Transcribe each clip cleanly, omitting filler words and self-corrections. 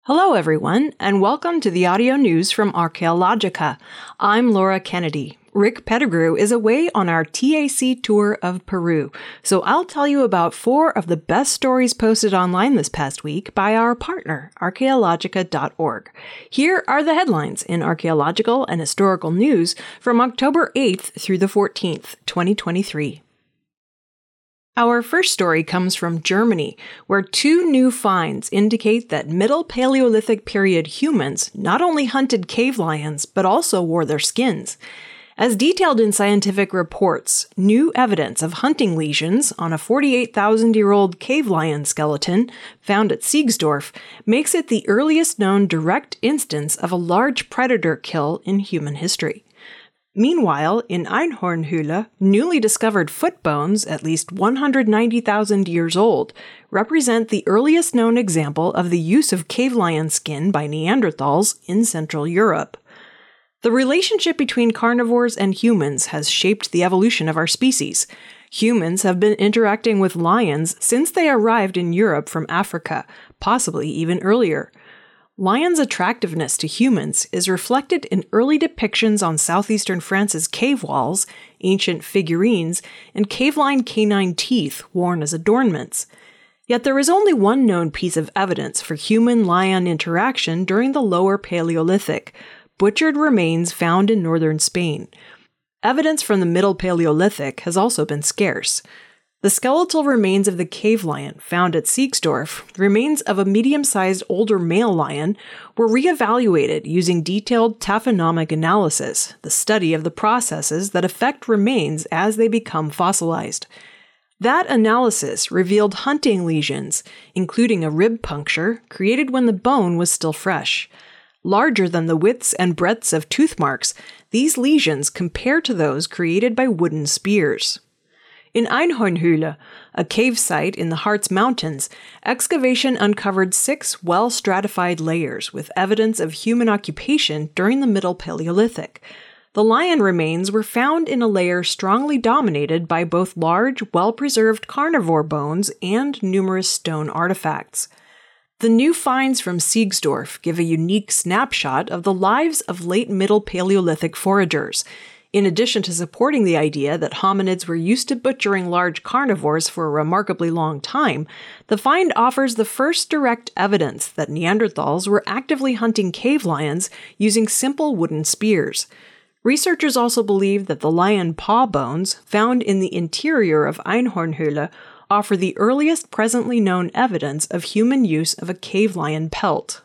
Hello, everyone, and welcome to the audio news from Archaeologica. I'm Laura Kennedy. Rick Pettigrew is away on our TAC tour of Peru, so I'll tell you about 4 of the best stories posted online this past week by our partner, archaeologica.org. Here are the headlines in archaeological and historical news from October 8th through the 14th, 2023. Our first story comes from Germany, where 2 new finds indicate that Middle Paleolithic period humans not only hunted cave lions, but also wore their skins. As detailed in scientific reports, new evidence of hunting lesions on a 48,000-year-old cave lion skeleton found at Siegsdorf makes it the earliest known direct instance of a large predator kill in human history. Meanwhile, in Einhornhöhle, newly discovered foot bones, at least 190,000 years old, represent the earliest known example of the use of cave lion skin by Neanderthals in Central Europe. The relationship between carnivores and humans has shaped the evolution of our species. Humans have been interacting with lions since they arrived in Europe from Africa, possibly even earlier. Lions' attractiveness to humans is reflected in early depictions on southeastern France's cave walls, ancient figurines, and cave-line canine teeth worn as adornments. Yet there is only one known piece of evidence for human-lion interaction during the Lower Paleolithic: butchered remains found in northern Spain. Evidence from the Middle Paleolithic has also been scarce. The skeletal remains of the cave lion found at Siegsdorf, remains of a medium-sized older male lion, were re-evaluated using detailed taphonomic analysis, the study of the processes that affect remains as they become fossilized. That analysis revealed hunting lesions, including a rib puncture, created when the bone was still fresh. Larger than the widths and breadths of tooth marks, these lesions compare to those created by wooden spears. In Einhornhöhle, a cave site in the Harz Mountains, excavation uncovered 6 well-stratified layers with evidence of human occupation during the Middle Paleolithic. The lion remains were found in a layer strongly dominated by both large, well-preserved carnivore bones and numerous stone artifacts. The new finds from Siegsdorf give a unique snapshot of the lives of late Middle Paleolithic foragers. In addition to supporting the idea that hominids were used to butchering large carnivores for a remarkably long time, the find offers the first direct evidence that Neanderthals were actively hunting cave lions using simple wooden spears. Researchers also believe that the lion paw bones found in the interior of Einhornhöhle offer the earliest presently known evidence of human use of a cave lion pelt.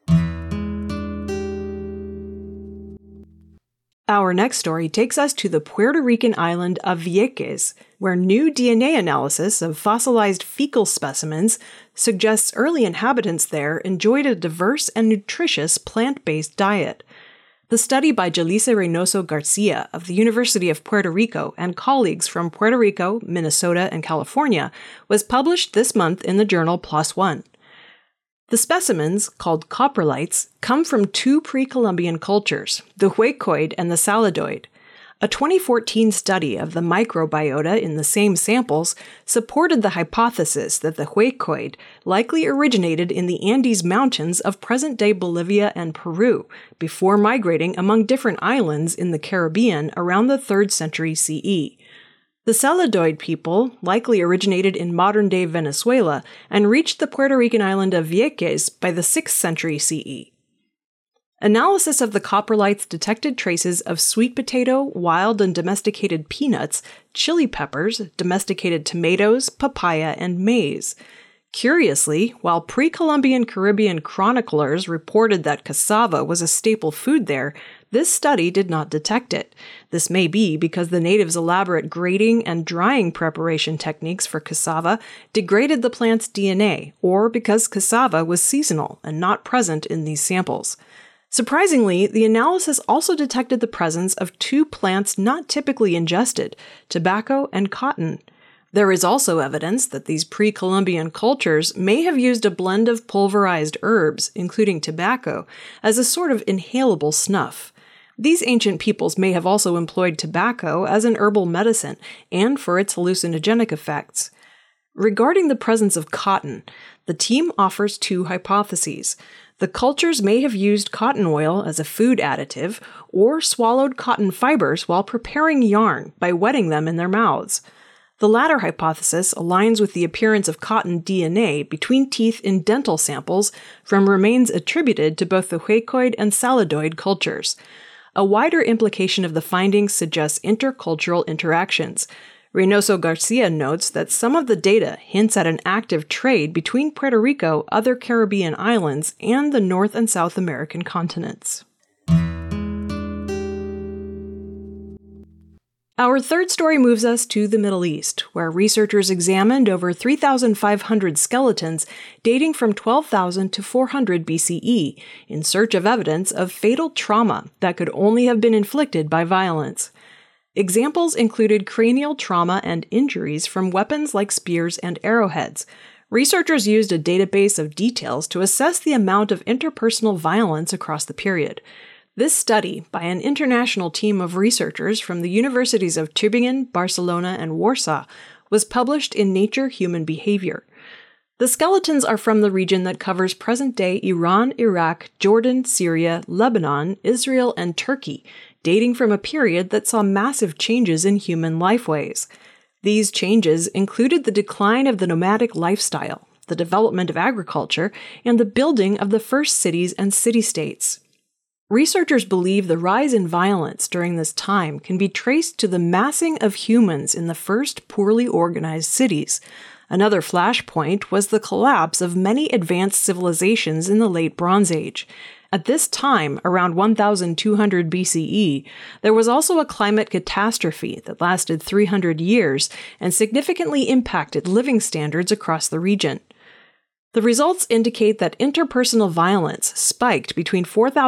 Our next story takes us to the Puerto Rican island of Vieques, where new DNA analysis of fossilized fecal specimens suggests early inhabitants there enjoyed a diverse and nutritious plant-based diet. The study by Jalice Reynoso Garcia of the University of Puerto Rico and colleagues from Puerto Rico, Minnesota, and California was published this month in the journal PLOS ONE. The specimens, called coprolites, come from 2 pre-Columbian cultures, the Huecoid and the Saladoid. A 2014 study of the microbiota in the same samples supported the hypothesis that the Huecoid likely originated in the Andes Mountains of present-day Bolivia and Peru, before migrating among different islands in the Caribbean around the 3rd century CE. The Saladoid people likely originated in modern-day Venezuela and reached the Puerto Rican island of Vieques by the 6th century CE. Analysis of the coprolites detected traces of sweet potato, wild and domesticated peanuts, chili peppers, domesticated tomatoes, papaya, and maize. Curiously, while pre-Columbian Caribbean chroniclers reported that cassava was a staple food there, this study did not detect it. This may be because the natives' elaborate grading and drying preparation techniques for cassava degraded the plant's DNA, or because cassava was seasonal and not present in these samples. Surprisingly, the analysis also detected the presence of 2 plants not typically ingested, tobacco and cotton. There is also evidence that these pre-Columbian cultures may have used a blend of pulverized herbs, including tobacco, as a sort of inhalable snuff. These ancient peoples may have also employed tobacco as an herbal medicine and for its hallucinogenic effects. Regarding the presence of cotton, the team offers 2 hypotheses. The cultures may have used cotton oil as a food additive or swallowed cotton fibers while preparing yarn by wetting them in their mouths. The latter hypothesis aligns with the appearance of cotton DNA between teeth in dental samples from remains attributed to both the Huecoid and Saladoid cultures. A wider implication of the findings suggests intercultural interactions. Reynoso Garcia notes that some of the data hints at an active trade between Puerto Rico, other Caribbean islands, and the North and South American continents. Our third story moves us to the Middle East, where researchers examined over 3,500 skeletons dating from 12,000 to 400 BCE in search of evidence of fatal trauma that could only have been inflicted by violence. Examples included cranial trauma and injuries from weapons like spears and arrowheads. Researchers used a database of details to assess the amount of interpersonal violence across the period. This study, by an international team of researchers from the universities of Tübingen, Barcelona, and Warsaw, was published in Nature Human Behavior. The skeletons are from the region that covers present-day Iran, Iraq, Jordan, Syria, Lebanon, Israel, and Turkey, dating from a period that saw massive changes in human lifeways. These changes included the decline of the nomadic lifestyle, the development of agriculture, and the building of the first cities and city-states. Researchers believe the rise in violence during this time can be traced to the massing of humans in the first poorly organized cities. Another flashpoint was the collapse of many advanced civilizations in the Late Bronze Age. At this time, around 1200 BCE, there was also a climate catastrophe that lasted 300 years and significantly impacted living standards across the region. The results indicate that interpersonal violence spiked between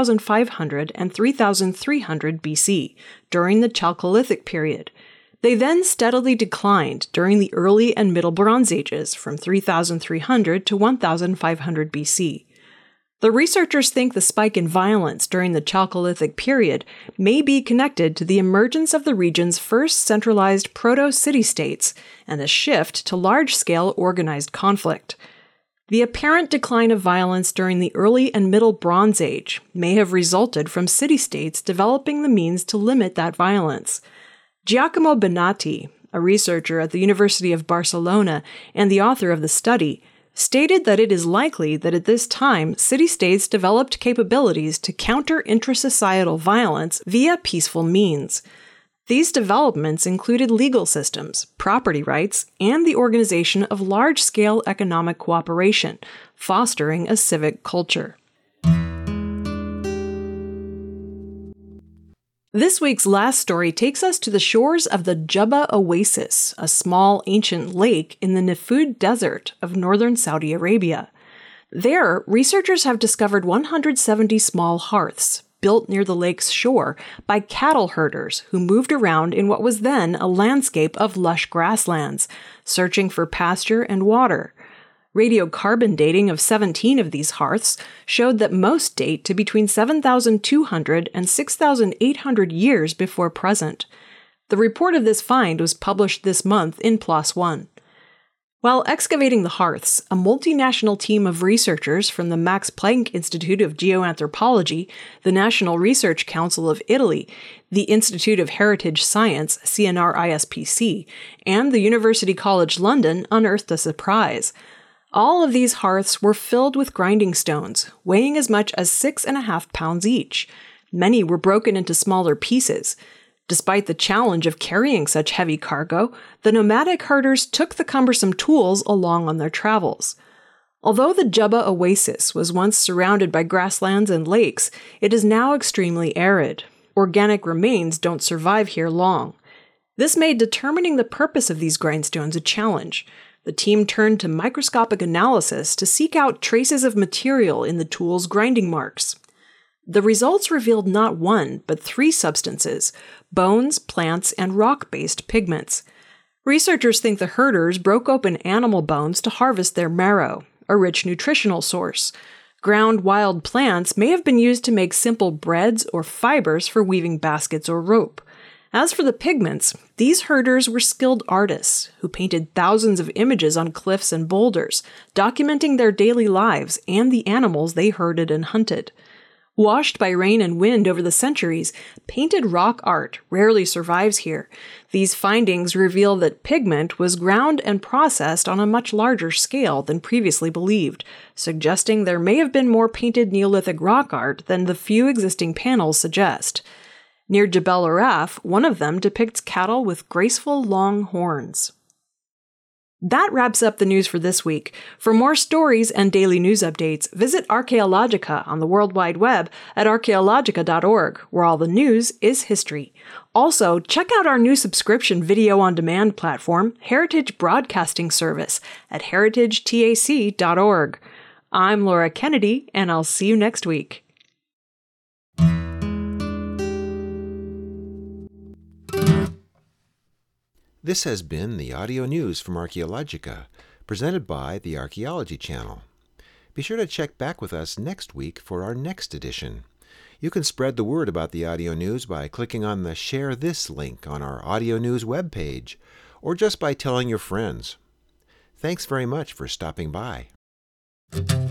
4500 and 3300 BC during the Chalcolithic period. They then steadily declined during the early and middle Bronze Ages from 3300 to 1500 BC. The researchers think the spike in violence during the Chalcolithic period may be connected to the emergence of the region's first centralized proto-city-states and a shift to large-scale organized conflict. The apparent decline of violence during the early and middle Bronze Age may have resulted from city-states developing the means to limit that violence. Giacomo Bonatti, a researcher at the University of Barcelona and the author of the study, stated that it is likely that at this time city-states developed capabilities to counter intrasocietal violence via peaceful means. These developments included legal systems, property rights, and the organization of large-scale economic cooperation, fostering a civic culture. This week's last story takes us to the shores of the Jubba Oasis, a small ancient lake in the Nafud Desert of northern Saudi Arabia. There, researchers have discovered 170 small hearths, built near the lake's shore by cattle herders who moved around in what was then a landscape of lush grasslands, searching for pasture and water. Radiocarbon dating of 17 of these hearths showed that most date to between 7,200 and 6,800 years before present. The report of this find was published this month in PLOS ONE. While excavating the hearths, a multinational team of researchers from the Max Planck Institute of Geoanthropology, the National Research Council of Italy, the Institute of Heritage Science, CNR-ISPC, and the University College London unearthed a surprise. All of these hearths were filled with grinding stones, weighing as much as 6.5 pounds each. Many were broken into smaller pieces. Despite the challenge of carrying such heavy cargo, the nomadic herders took the cumbersome tools along on their travels. Although the Jubba Oasis was once surrounded by grasslands and lakes, it is now extremely arid. Organic remains don't survive here long. This made determining the purpose of these grindstones a challenge. The team turned to microscopic analysis to seek out traces of material in the tool's grinding marks. The results revealed not one, but 3 substances: bones, plants, and rock-based pigments. Researchers think the herders broke open animal bones to harvest their marrow, a rich nutritional source. Ground wild plants may have been used to make simple breads or fibers for weaving baskets or rope. As for the pigments, these herders were skilled artists who painted thousands of images on cliffs and boulders, documenting their daily lives and the animals they herded and hunted. Washed by rain and wind over the centuries, painted rock art rarely survives here. These findings reveal that pigment was ground and processed on a much larger scale than previously believed, suggesting there may have been more painted Neolithic rock art than the few existing panels suggest. Near Jebel Araf, one of them depicts cattle with graceful long horns. That wraps up the news for this week. For more stories and daily news updates, visit Archaeologica on the World Wide Web at archaeologica.org, where all the news is history. Also, check out our new subscription video-on-demand platform, Heritage Broadcasting Service, at heritagetac.org. I'm Laura Kennedy, and I'll see you next week. This has been the audio news from Archaeologica, presented by the Archaeology Channel. Be sure to check back with us next week for our next edition. You can spread the word about the audio news by clicking on the Share This link on our audio news webpage, or just by telling your friends. Thanks very much for stopping by.